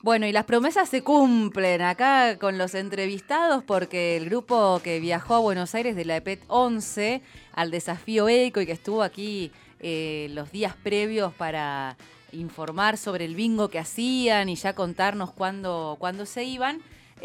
Bueno, y las promesas se cumplen acá con los entrevistados porque el grupo que viajó a Buenos Aires de la EPET 11 al desafío ECO y que estuvo aquí los días previos para informar sobre el bingo que hacían y ya contarnos cuándo se iban,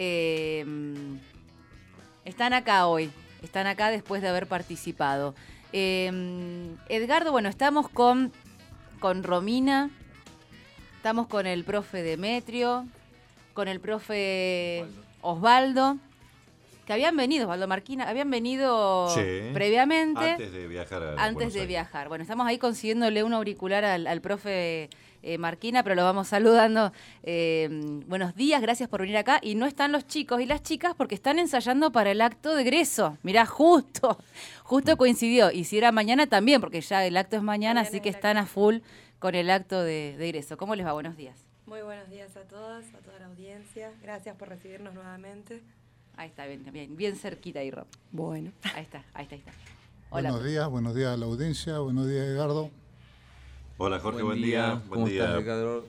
están acá hoy, están acá después de haber participado. Edgardo, bueno, estamos con Romina. Estamos con el profe Demetrio, con el profe Osvaldo, que habían venido, Osvaldo Marquina, habían venido previamente. Antes de viajar. Antes de viajar. Bueno, estamos ahí consiguiéndole un auricular al profe Marquina, pero lo vamos saludando. Buenos días, gracias por venir acá. Y no están los chicos y las chicas porque están ensayando para el acto de egreso. Mirá, justo coincidió. Y si era mañana también, porque ya el acto es mañana, así que están a full con el acto de egreso. ¿Cómo les va? Buenos días. Muy buenos días a todos, a toda la audiencia. Gracias por recibirnos nuevamente. Ahí está, bien cerquita ahí, Rob. Bueno. Ahí está. Hola. Buenos días a la audiencia, buenos días, Edgardo. Hola, Jorge, buen día. ¿Cómo estás, Ricardo?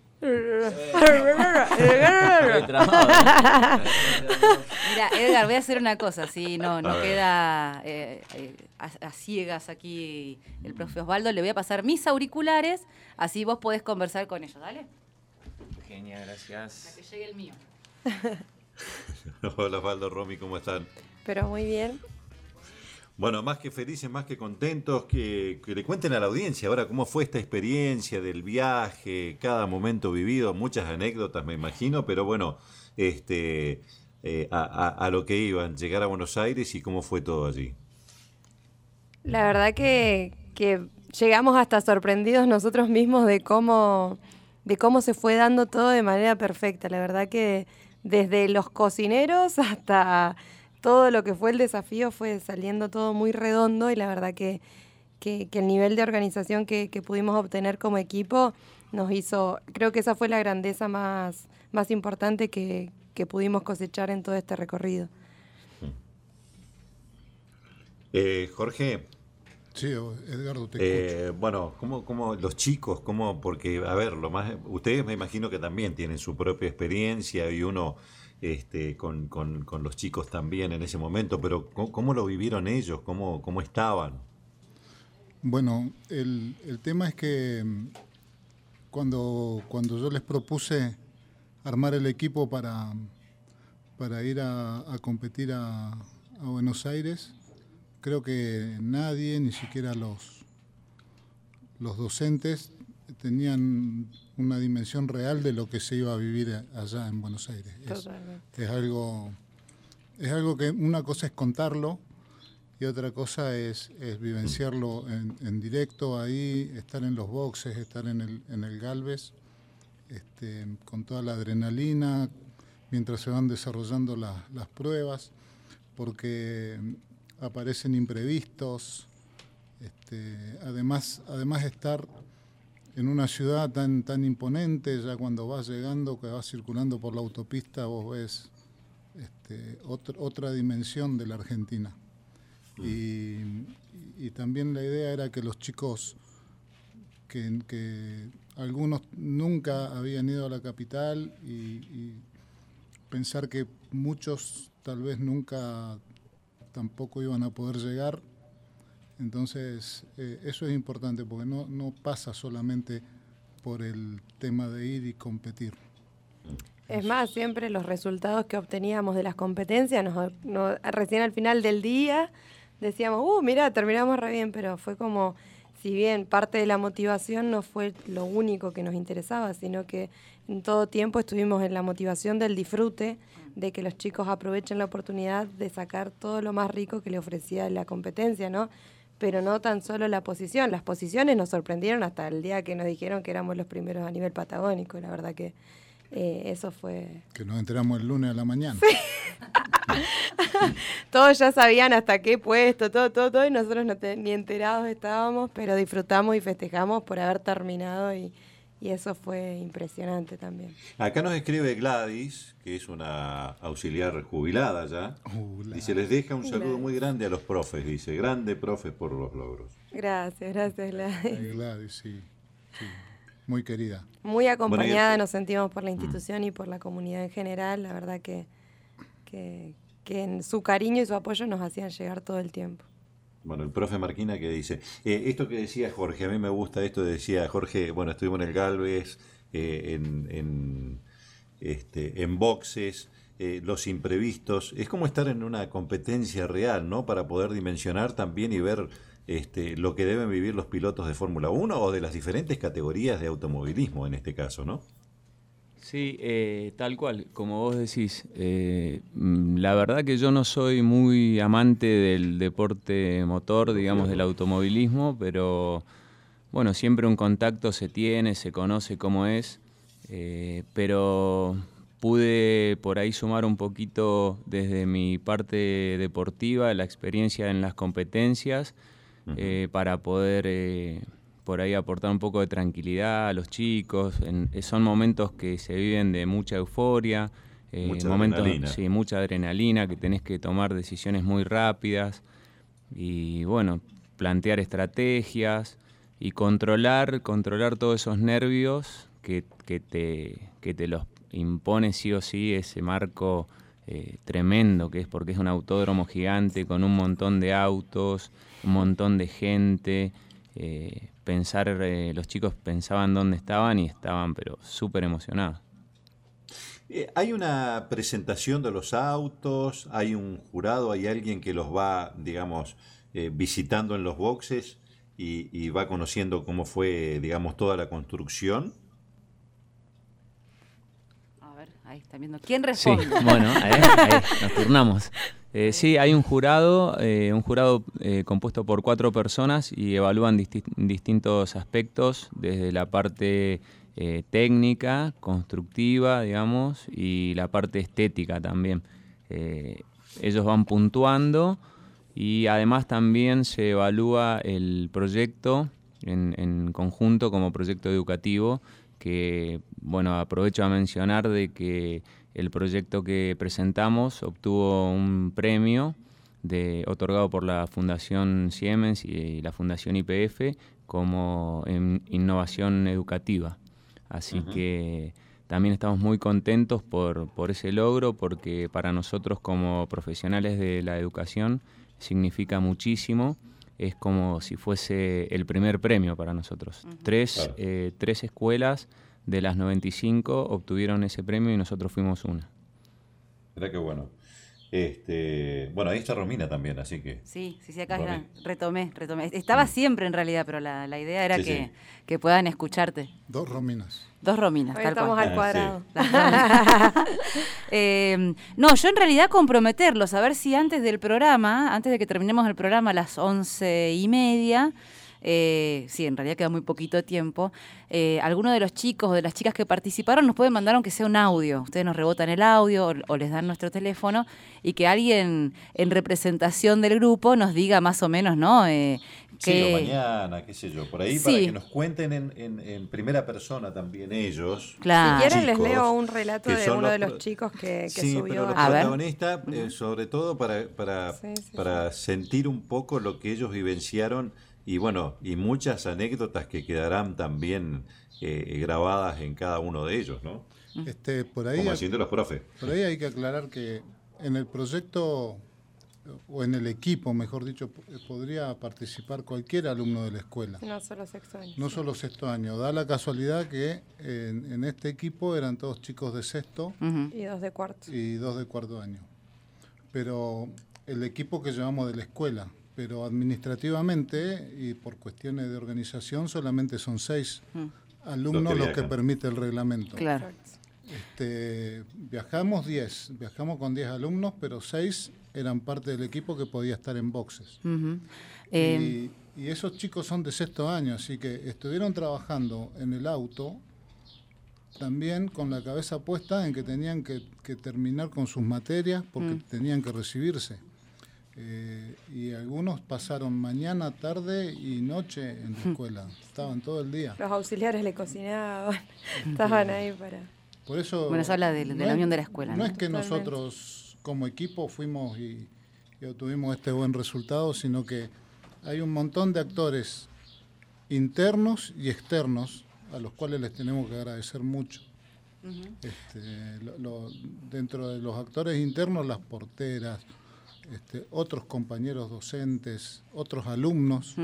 Mira, Edgar, voy a hacer una cosa, si no queda a ciegas aquí el profe Osvaldo, le voy a pasar mis auriculares, así vos podés conversar con ellos, ¿dale? Genial, gracias. Para que llegue el mío. Hola, Osvaldo, Romy, ¿cómo están? Pero muy bien. Bueno, más que felices, más que contentos, que le cuenten a la audiencia ahora cómo fue esta experiencia del viaje, cada momento vivido, muchas anécdotas me imagino, pero bueno, a lo que iban, llegar a Buenos Aires y cómo fue todo allí. La verdad que llegamos hasta sorprendidos nosotros mismos de cómo se fue dando todo de manera perfecta. La verdad que desde los cocineros hasta todo lo que fue el desafío fue saliendo todo muy redondo y la verdad que el nivel de organización que pudimos obtener como equipo nos hizo, creo que esa fue la grandeza más importante que pudimos cosechar en todo este recorrido. Jorge. Sí, Edgardo, te escucho. Bueno, ¿cómo los chicos, porque, a ver, ustedes me imagino que también tienen su propia experiencia y uno con los chicos también en ese momento, pero ¿cómo lo vivieron ellos? ¿Cómo estaban? Bueno, el tema es que cuando yo les propuse armar el equipo para ir a competir a Buenos Aires, creo que nadie, ni siquiera los docentes, tenían una dimensión real de lo que se iba a vivir allá en Buenos Aires. Es algo que una cosa es contarlo y otra cosa es vivenciarlo en directo ahí, estar en los boxes, estar en el Galvez, con toda la adrenalina mientras se van desarrollando las pruebas, porque aparecen imprevistos, además estar en una ciudad tan imponente, ya cuando vas llegando, que vas circulando por la autopista, vos ves otra dimensión de la Argentina. Y también la idea era que los chicos, que algunos nunca habían ido a la capital y pensar que muchos tal vez nunca tampoco iban a poder llegar. Entonces, eso es importante porque no pasa solamente por el tema de ir y competir. Es más, siempre los resultados que obteníamos de las competencias, recién al final del día decíamos, mirá, terminamos re bien, pero fue como, si bien parte de la motivación no fue lo único que nos interesaba, sino que en todo tiempo estuvimos en la motivación del disfrute, de que los chicos aprovechen la oportunidad de sacar todo lo más rico que le ofrecía la competencia, ¿no? Pero no tan solo la posición. Las posiciones nos sorprendieron hasta el día que nos dijeron que éramos los primeros a nivel patagónico. La verdad que eso fue... Que nos enteramos el lunes a la mañana. Sí. Todos ya sabían hasta qué puesto, todo, y nosotros ni enterados estábamos, pero disfrutamos y festejamos por haber terminado y eso fue impresionante también. Acá nos escribe Gladys, que es una auxiliar jubilada ya, dice, les deja un saludo muy grande a los profes, dice, grande profes por los logros. Gracias Gladys. Gladys, sí. muy querida. Muy acompañada Bueno, nos sentimos por la institución y por la comunidad en general. La verdad que en su cariño y su apoyo nos hacían llegar todo el tiempo. Bueno, el profe Marquina que dice, esto que decía Jorge, a mí me gusta esto, decía Jorge, bueno, estuvimos en el Galvez, en boxes, los imprevistos, es como estar en una competencia real, ¿no? Para poder dimensionar también y ver lo que deben vivir los pilotos de Fórmula 1 o de las diferentes categorías de automovilismo en este caso, ¿no? Sí, tal cual, como vos decís. La verdad que yo no soy muy amante del deporte motor, digamos, del automovilismo, pero bueno, siempre un contacto se tiene, se conoce cómo es, pero pude por ahí sumar un poquito desde mi parte deportiva, la experiencia en las competencias, para poder por ahí aportar un poco de tranquilidad a los chicos. Son momentos que se viven de mucha euforia, Mucha momentos, adrenalina. sí, mucha adrenalina, que tenés que tomar decisiones muy rápidas y bueno, plantear estrategias y controlar todos esos nervios que te los impone sí o sí ese marco tremendo que es, porque es un autódromo gigante con un montón de autos, un montón de gente. Los chicos pensaban dónde estaban y estaban pero súper emocionados. ¿Hay una presentación de los autos? ¿Hay un jurado? ¿Hay alguien que los va, digamos, visitando en los boxes y va conociendo cómo fue, digamos, toda la construcción? A ver, ahí están viendo. ¿Quién Sí, responde? bueno, ahí nos turnamos. Sí, hay un jurado compuesto por 4 personas y evalúan distintos aspectos, desde la parte técnica, constructiva, digamos, y la parte estética también. Ellos van puntuando y además también se evalúa el proyecto en conjunto como proyecto educativo, que, bueno, aprovecho a mencionar de que el proyecto que presentamos obtuvo un premio otorgado por la Fundación Siemens y la Fundación YPF como en innovación educativa. Así que también estamos muy contentos por ese logro, porque para nosotros como profesionales de la educación significa muchísimo. Es como si fuese el primer premio para nosotros. Tres escuelas de las 95 obtuvieron ese premio y nosotros fuimos una. Mira qué bueno. Bueno, ahí está Romina también, así que... Sí, acá retomé. Estaba siempre en realidad, pero la idea era que puedan escucharte. 2 Rominas. 2 Rominas, Hoy tal estamos cual. al cuadrado. No, yo en realidad comprometerlos, a ver si antes de que terminemos el programa a las 11:30, sí, en realidad queda muy poquito tiempo, alguno de los chicos o de las chicas que participaron nos pueden mandar aunque sea un audio. Ustedes nos rebotan el audio o les dan nuestro teléfono y que alguien en representación del grupo nos diga más o menos, ¿no? Sí, o mañana, qué sé yo, por ahí, Sí. para que nos cuenten en primera persona también ellos. Claro. Si quieren les chicos, leo un relato que de son uno de los los chicos que sí, subió. pero los A ver. protagonistas, sobre todo para sentir un poco lo que ellos vivenciaron y bueno, y muchas anécdotas que quedarán también grabadas en cada uno de ellos, ¿no? Por ahí, Como haciendo los profes. por ahí hay que aclarar que en el proyecto, o en el equipo, mejor dicho, podría participar cualquier alumno de la escuela. No solo sexto año. No solo sexto año. Da la casualidad que en este equipo eran todos chicos de sexto Y 2 de cuarto. y 2 de cuarto año. Pero el equipo que llevamos de la escuela, pero administrativamente y por cuestiones de organización solamente son 6 alumnos los que permite el reglamento. Claro. Viajamos con 10 alumnos, pero 6 eran parte del equipo que podía estar en boxes. Y esos chicos son de sexto año, así que estuvieron trabajando en el auto también con la cabeza puesta en que tenían que terminar con sus materias porque tenían que recibirse. Y algunos pasaron mañana, tarde y noche en la escuela. Estaban todo el día. Los auxiliares le cocinaban, estaban ahí para... Por eso, Bueno, se habla de la unión de la escuela, No ¿no? es que Totalmente. nosotros como equipo fuimos y obtuvimos este buen resultado, sino que hay un montón de actores internos y externos a los cuales les tenemos que agradecer mucho. Dentro de los actores internos, las porteras, otros compañeros docentes, otros alumnos,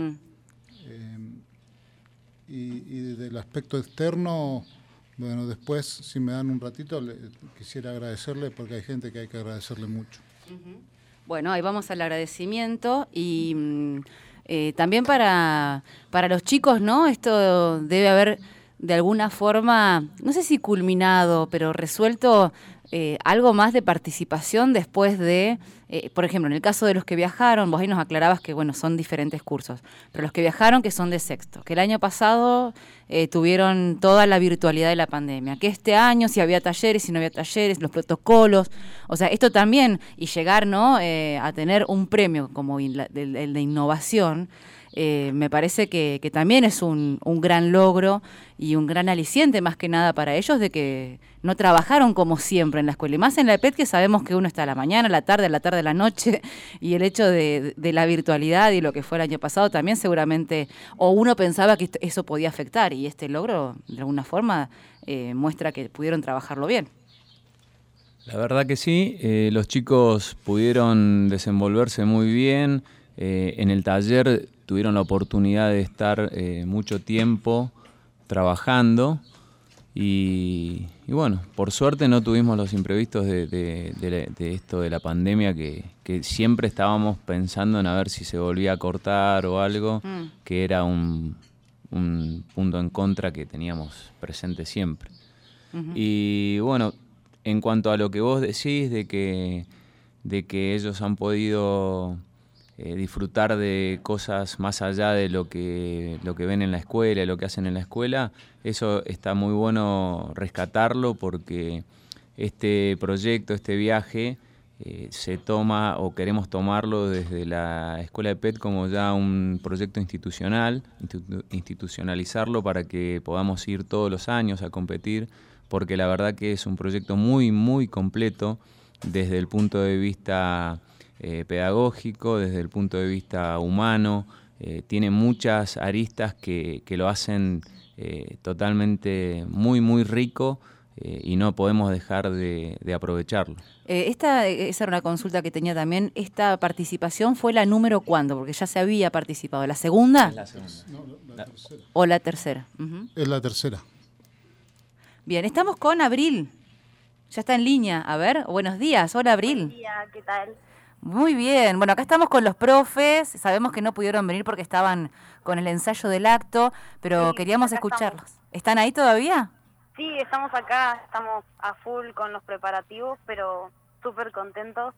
y del aspecto externo, bueno, después, si me dan un ratito, quisiera agradecerle, porque hay gente que hay que agradecerle mucho. Bueno, ahí vamos al agradecimiento y también para los chicos, ¿no? Esto debe haber de alguna forma, no sé si culminado, pero resuelto algo más de participación después de, por ejemplo, en el caso de los que viajaron, vos ahí nos aclarabas que, bueno, son diferentes cursos, pero los que viajaron que son de sexto, que el año pasado tuvieron toda la virtualidad de la pandemia, que este año si había talleres, si no había talleres, los protocolos, o sea, esto también, y llegar, ¿no?, a tener un premio como el de innovación, me parece que también es un gran logro y un gran aliciente más que nada para ellos de que no trabajaron como siempre en la escuela. Y más en la EPET, que sabemos que uno está a la mañana, a la tarde, a la noche, y el hecho de la virtualidad y lo que fue el año pasado también seguramente, o uno pensaba que eso podía afectar, y este logro de alguna forma muestra que pudieron trabajarlo bien. La verdad que sí, los chicos pudieron desenvolverse muy bien. En el taller tuvieron la oportunidad de estar mucho tiempo trabajando y bueno, por suerte no tuvimos los imprevistos de esto de la pandemia que siempre estábamos pensando en a ver si se volvía a cortar o algo, que era un punto en contra que teníamos presente siempre. Y bueno, en cuanto a lo que vos decís de que ellos han podido disfrutar de cosas más allá de lo que ven en la escuela, lo que hacen en la escuela, eso está muy bueno rescatarlo, porque este proyecto, este viaje, se toma o queremos tomarlo desde la Escuela de PET como ya un proyecto institucional, institucionalizarlo para que podamos ir todos los años a competir, porque la verdad que es un proyecto muy, muy completo desde el punto de vista pedagógico, desde el punto de vista humano, tiene muchas aristas que lo hacen totalmente muy, muy rico, y no podemos dejar de aprovecharlo. Esa era una consulta que tenía también. ¿Esta participación fue la número cuándo? Porque ya se había participado. ¿La segunda? Es la segunda. No, la tercera. ¿O la tercera? Es la tercera. Bien, estamos con Abril. Ya está en línea. A ver, buenos días. Hola, Abril. Buen día, ¿qué tal? Muy bien. Bueno, acá estamos con los profes. Sabemos que no pudieron venir porque estaban con el ensayo del acto, pero Sí, queríamos acá escucharlos. estamos. ¿Están ahí todavía? Sí, estamos acá, estamos a full con los preparativos, pero súper contentos.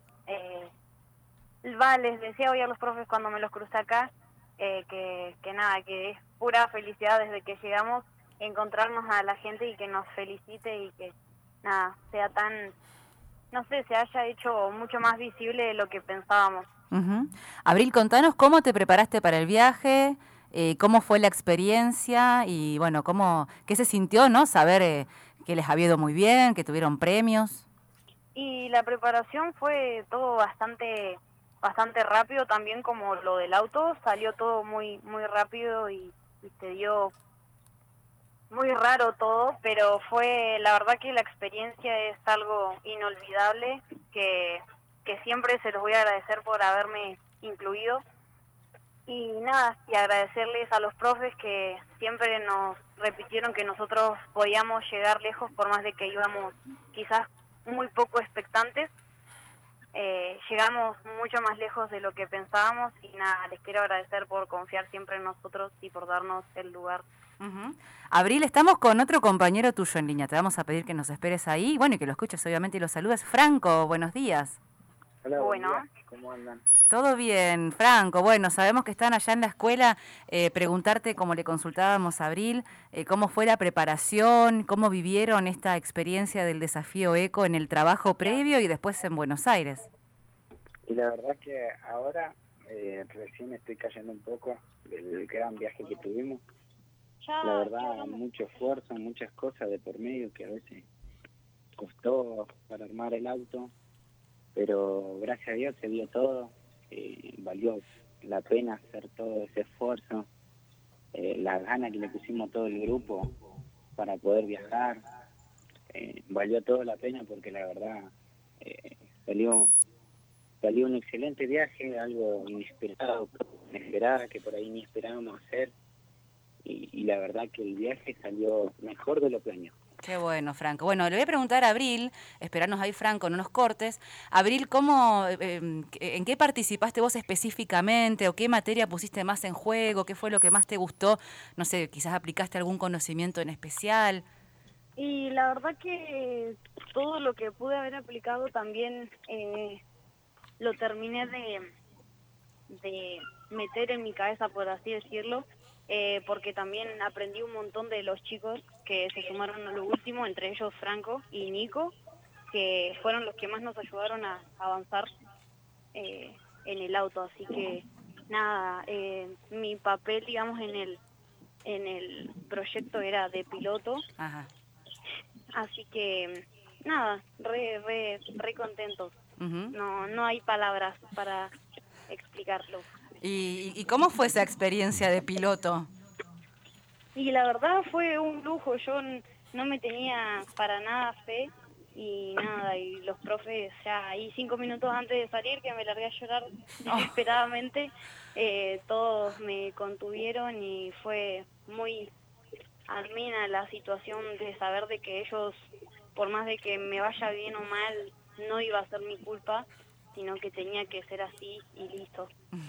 Les decía hoy a los profes cuando me los crucé acá, que nada, que es pura felicidad desde que llegamos, encontrarnos a la gente y que nos felicite y que nada, sea tan, no sé, se haya hecho mucho más visible de lo que pensábamos. Abril, contanos cómo te preparaste para el viaje, cómo fue la experiencia y bueno, qué se sintió, ¿no? Saber que les había ido muy bien, que tuvieron premios. Y la preparación fue todo bastante rápido, también como lo del auto, salió todo muy muy rápido y se dio muy raro todo, pero fue, la verdad que la experiencia es algo inolvidable, que siempre se los voy a agradecer por haberme incluido. Y nada, y agradecerles a los profes que siempre nos repitieron que nosotros podíamos llegar lejos por más de que íbamos quizás muy poco expectantes. Llegamos mucho más lejos de lo que pensábamos y nada, les quiero agradecer por confiar siempre en nosotros y por darnos el lugar. Abril, estamos con otro compañero tuyo en línea, te vamos a pedir que nos esperes ahí, bueno, y que lo escuches obviamente y lo saludes. Franco, buenos días. Hola, bueno, buen día. ¿Cómo andan? Todo bien, Franco. Bueno, sabemos que están allá en la escuela. Preguntarte, como le consultábamos a Abril, cómo fue la preparación, cómo vivieron esta experiencia del desafío ECO en el trabajo previo y después en Buenos Aires. Y la verdad que ahora recién estoy cayendo un poco del gran viaje que tuvimos. La verdad, mucho esfuerzo, muchas cosas de por medio que a veces costó para armar el auto, pero gracias a Dios se dio todo. Valió la pena hacer todo ese esfuerzo, las ganas que le pusimos todo el grupo, para poder viajar. Valió todo la pena porque la verdad salió un excelente viaje, algo inesperado, que por ahí ni esperábamos hacer, y la verdad que el viaje salió mejor de lo planeado. Qué bueno, Franco. Bueno, le voy a preguntar a Abril, esperanos ahí, Franco, no nos cortes. Abril, ¿en qué participaste vos específicamente o qué materia pusiste más en juego? ¿Qué fue lo que más te gustó? No sé, quizás aplicaste algún conocimiento en especial. Y la verdad que todo lo que pude haber aplicado también lo terminé de meter en mi cabeza, por así decirlo, porque también aprendí un montón de los chicos que se sumaron a lo último, entre ellos Franco y Nico, que fueron los que más nos ayudaron a avanzar en el auto. Así que nada, mi papel, digamos, en el proyecto era de piloto. Ajá. Así que nada, re contentos. Uh-huh. No hay palabras para explicarlo. ¿Y cómo fue esa experiencia de piloto? Y la verdad fue un lujo. Yo no me tenía para nada fe y nada, y los profes ya ahí 5 minutos antes de salir, que me largué a llorar desesperadamente, todos me contuvieron y fue muy amena la situación de saber de que ellos, por más de que me vaya bien o mal, no iba a ser mi culpa, sino que tenía que ser así y listo.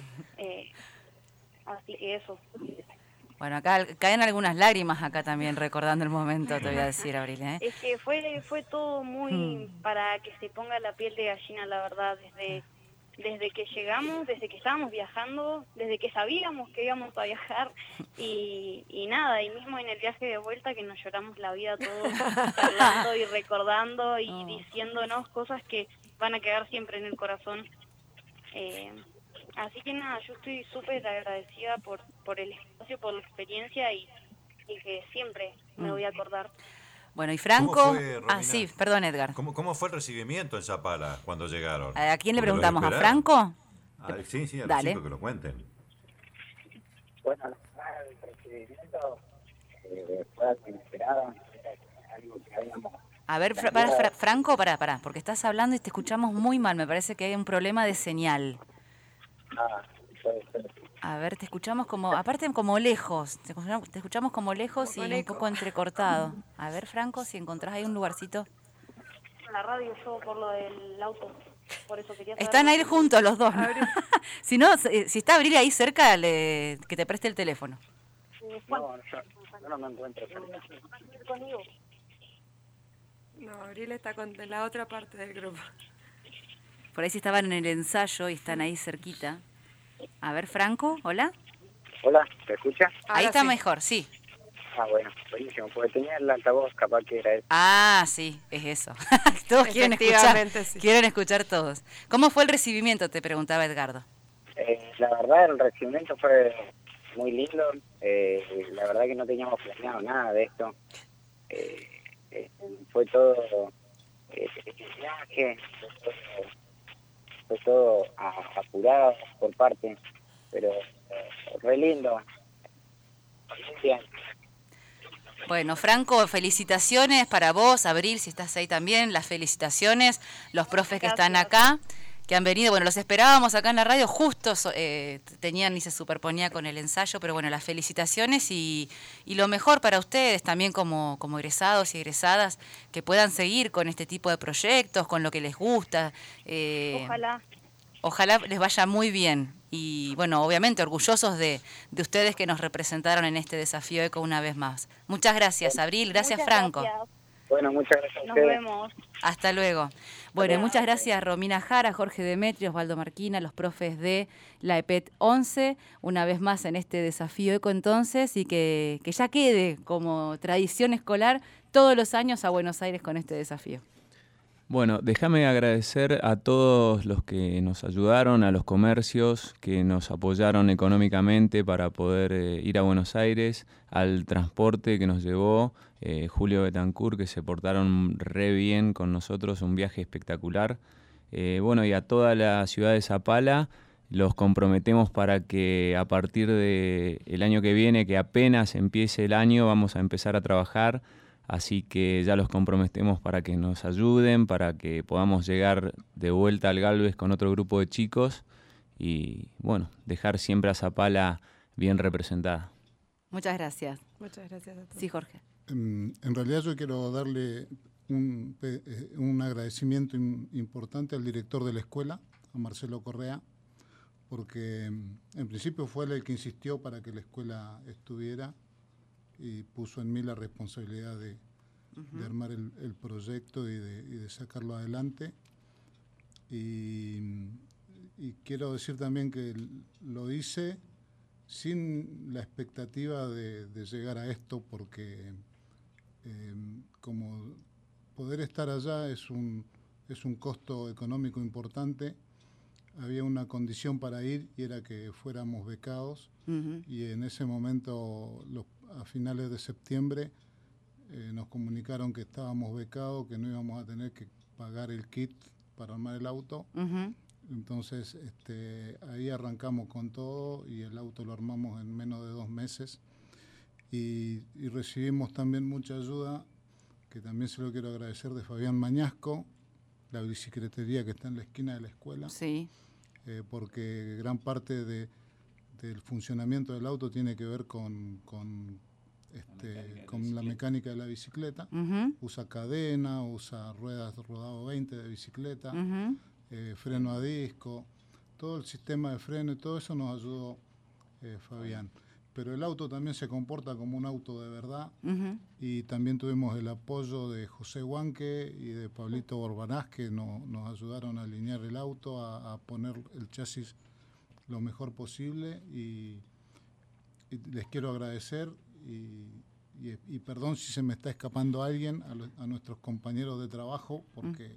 Así que eso. Bueno, acá caen algunas lágrimas acá también recordando el momento, te voy a decir, Abril. Es que fue todo muy para que se ponga la piel de gallina, la verdad, desde que llegamos, desde que estábamos viajando, desde que sabíamos que íbamos a viajar y nada, y mismo en el viaje de vuelta que nos lloramos la vida todos hablando y recordando y diciéndonos cosas que van a quedar siempre en el corazón. Así que nada, yo estoy súper agradecida por el espacio, por la experiencia y que siempre me voy a acordar. Bueno, y Franco... Fue, Romina? Sí, perdón, Edgar. ¿Cómo fue el recibimiento en Zapala cuando llegaron? ¿A quién le preguntamos? ¿A Franco? Sí, a Dale. los chicos que lo cuenten. Bueno, el recibimiento fue algo inesperado, algo que habíamos... A ver, Franco, pará, porque estás hablando y te escuchamos muy mal, me parece que hay un problema de señal. Puede ser. A ver, te escuchamos aparte como lejos, te escuchamos como lejos y un poco entrecortado. A ver, Franco, si encontrás ahí un lugarcito. La radio yo por lo del auto, por eso quería saber. Están ahí juntos los dos, ¿no? Si no, si está Abril ahí cerca, que te preste el teléfono. No, yo no me encuentro cerca. Conmigo. No, Abril está con la otra parte del grupo. Por ahí sí estaban en el ensayo y están ahí cerquita. A ver, Franco, ¿hola? Hola, ¿te escucha? Ahí está mejor, sí. Bueno, buenísimo, porque tenía el altavoz, capaz que era eso. Sí, es eso. Todos quieren escuchar todos. ¿Cómo fue el recibimiento? Te preguntaba Edgardo. La verdad, el recibimiento fue muy lindo. La verdad que no teníamos planeado nada de esto. Fue todo viaje, fue todo apurado por parte, pero re lindo. Bien. Bueno, Franco, felicitaciones para vos, Abril, si estás ahí también, las felicitaciones, los profes que están acá, que han venido, bueno, los esperábamos acá en la radio, justo tenían y se superponía con el ensayo, pero bueno, las felicitaciones y lo mejor para ustedes también como egresados y egresadas, que puedan seguir con este tipo de proyectos, con lo que les gusta. Ojalá les vaya muy bien y bueno, obviamente orgullosos de ustedes que nos representaron en este desafío ECO una vez más. Muchas gracias, Abril, gracias, Franco. Gracias. Bueno, muchas gracias. Nos vemos. Hasta luego. Bueno, y muchas gracias Romina Jara, Jorge Demetrio, Osvaldo Marquina, los profes de la EPET 11, una vez más en este desafío ECO entonces, y que ya quede como tradición escolar todos los años a Buenos Aires con este desafío. Bueno, déjame agradecer a todos los que nos ayudaron, a los comercios que nos apoyaron económicamente para poder ir a Buenos Aires, al transporte que nos llevó, Julio Betancourt, que se portaron re bien con nosotros, un viaje espectacular. Bueno, y a toda la ciudad de Zapala, los comprometemos para que a partir del año que viene, que apenas empiece el año, vamos a empezar a trabajar. Así que ya los comprometemos para que nos ayuden, para que podamos llegar de vuelta al Galvez con otro grupo de chicos y, bueno, dejar siempre a Zapala bien representada. Muchas gracias. Muchas gracias a todos. Sí, Jorge. En realidad yo quiero darle un agradecimiento importante al director de la escuela, a Marcelo Correa, porque en principio fue él el que insistió para que la escuela estuviera y puso en mí la responsabilidad de armar el proyecto y de sacarlo adelante. Y quiero decir también que lo hice sin la expectativa de llegar a esto, porque como poder estar allá es un costo económico importante. Había una condición para ir y era que fuéramos becados, y en ese momento, a finales de septiembre, nos comunicaron que estábamos becados, que no íbamos a tener que pagar el kit para armar el auto. Entonces ahí arrancamos con todo y el auto lo armamos en menos de 2 meses y recibimos también mucha ayuda, que también se lo quiero agradecer, de Fabián Mañasco, la bicicletería que está en la esquina de la escuela. Sí. Porque gran parte del funcionamiento del auto tiene que ver con la mecánica de la bicicleta. Usa cadena, usa ruedas rodado 20 de bicicleta, freno a disco, todo el sistema de freno y todo eso nos ayudó Fabián. Pero el auto también se comporta como un auto de verdad, y también tuvimos el apoyo de José Huanque y de Pablito Borbanás, que nos ayudaron a alinear el auto, a poner el chasis lo mejor posible, y les quiero agradecer y perdón si se me está escapando alguien, a nuestros compañeros de trabajo, porque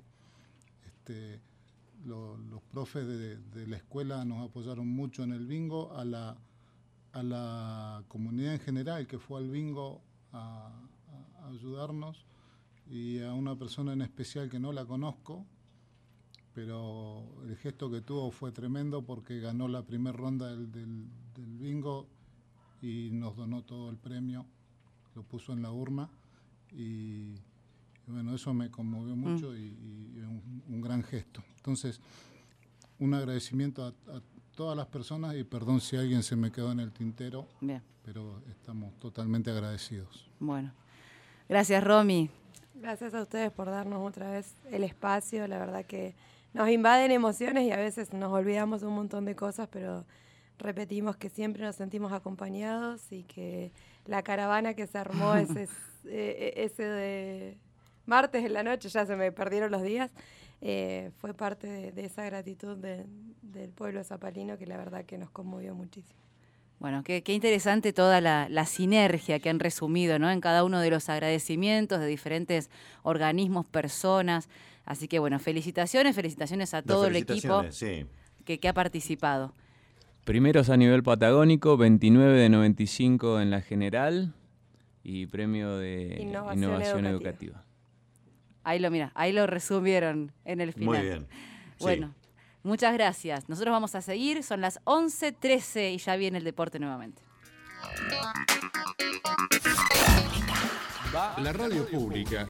los profes de la escuela nos apoyaron mucho en el bingo, a la comunidad en general que fue al bingo a ayudarnos, y a una persona en especial que no la conozco, pero el gesto que tuvo fue tremendo, porque ganó la primera ronda del bingo y nos donó todo el premio, lo puso en la urna, y bueno, eso me conmovió mucho y un gran gesto. Entonces, un agradecimiento a todas las personas, y perdón si alguien se me quedó en el tintero. Bien. Pero estamos totalmente agradecidos. Bueno, gracias, Romy. Gracias a ustedes por darnos otra vez el espacio. La verdad que nos invaden emociones y a veces nos olvidamos un montón de cosas, pero repetimos que siempre nos sentimos acompañados, y que la caravana que se armó ese de martes en la noche, ya se me perdieron los días, fue parte de esa gratitud del pueblo zapalino, que la verdad que nos conmovió muchísimo. Bueno, qué interesante toda la sinergia que han resumido, ¿no?, en cada uno de los agradecimientos de diferentes organismos, personas. Así que, bueno, felicitaciones a todo el equipo que ha participado. Primeros a nivel patagónico, 29 de 95 en la general y premio de innovación educativa. Ahí lo resumieron en el final. Muy bien. Bueno, muchas gracias. Nosotros vamos a seguir, son las 11:13 y ya viene el deporte nuevamente. La radio pública